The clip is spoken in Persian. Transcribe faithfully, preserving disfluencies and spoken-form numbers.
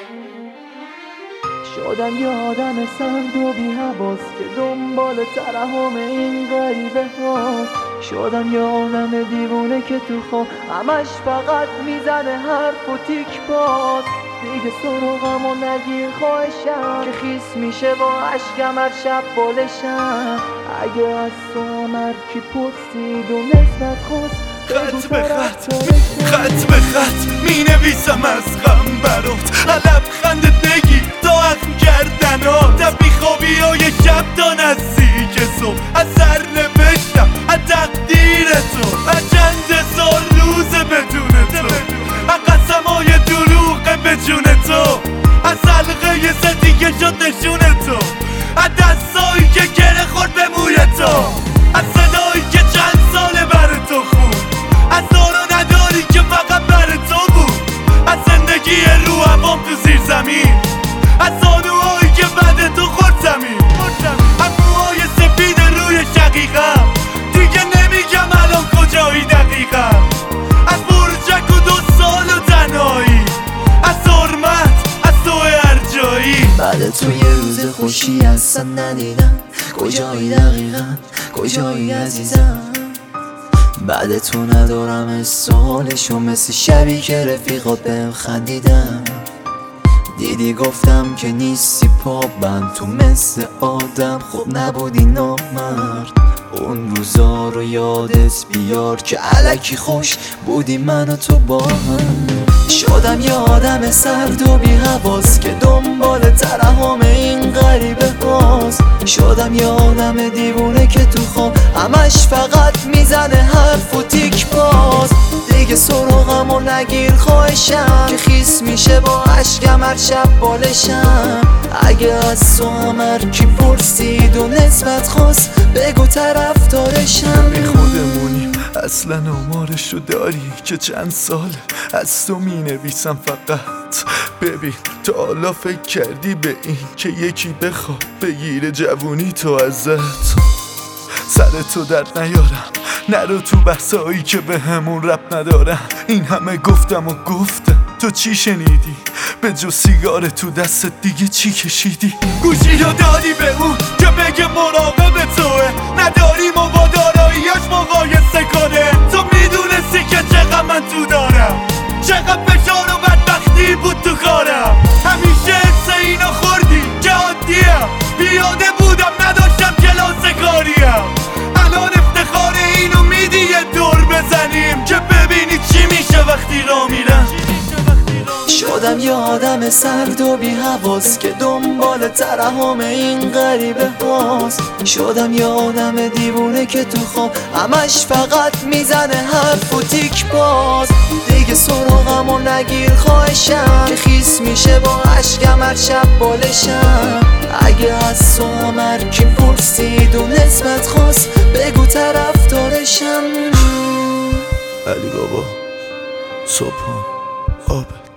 شدم یه آدم سرد و بی حواس که دنبال ترحم این غریبه هاست. شدم یه آدم دیوونه که تو خواب همش فقط میزنه حرف و تیک باز. دیگه سراغم و نگیر خواهشم که خیس میشه با عشقم هر شب بالشم. اگه از تو مرکی پرسید و نسبت خواست خط به خط خط به خط می نویسم از غم برات. علب خندت بگی تا اخم کردنات از بیخوابی های شب تا نزدیک صبح از سر نوشتم از تقدیر تو از چند سال روز بدون تو از قسم های دروغ به جون تو از حلقه زدی که شد نشون تو از دستایی که گره خورد به موی تو از صدایی که چند ساله بر تو خون از دارو نداری که فقط بر تو بود از زندگی رو هوام تو زیر زمین از زانوهایی که بعد تو خورد زمین از موهای سفید روی شقیقم دیگه نمیگم الان کجایی دقیقم از برجک و دو سال و تنهایی از حرمت از تو هر جایی. بعد تو یه روز خوشی اصلا ندیدم کجایی دقیقا کجایی عزیزم. بعد تو ندارم استحالشو مثل شبی که رفیقات بهم خندیدم. دیدی گفتم که نیستی پابم تو مثل آدم خب نبودی نامرد. اون روزا رو یادت بیار که الکی خوش بودی من و تو با هم. شدم یه آدم سرد و بی حواس که دنبال ترحم این غریبه هاست. شدم یه آدم دیوونه که تو خواب همش فقط میزنه حرف و تیک باز. دیگه سراغم و نگیر خواهشم که خیس میشه با عشقم هر شب بالشم. اگه از تو هم هرکی پرسید و نسبت خواست بگو طرفدارشم. بی خودمونیم اصلا آمارشو داری که چند سال از تو می نویسم فقط. ببین تا حالا فکر کردی به این که یکی بخواد بگیره جوونی تو ازت؟ سر تو درد نیارم نرو تو بحثایی که به همون رب ندارم. این همه گفتم و گفتم تو چی شنیدی؟ به جو سیگار تو دستت دیگه چی کشیدی؟ گوشی رو دادی به اون که بگه مراقب توه نداری ما با داراییاش مقایسه کنه. تو میدونستی که چقدر من تو دارم چقدر فشار و بدبختی بود تو کارم. همیشه حس اینو خوردی که عادیم بیاده بودم نداشتم کلاس کاریم. الان افتخار اینو میدی یه دور بزنیم که ببینی چی میشه وقتی را میرم. شدم یه آدم سرد و بی حواس که دنبال ترحم این غریبه هاست. شدم یه آدم دیوونه که تو خواب همش فقط میزنه حرف و تیک باز. دیگه سراغم و نگیر خواهشم که خیس میشه با عشقم هر شب بالشم. اگه از تو هم هرکی پرسید و نسبت خواست بگو طرفدارشم. علی بابا صبحان آب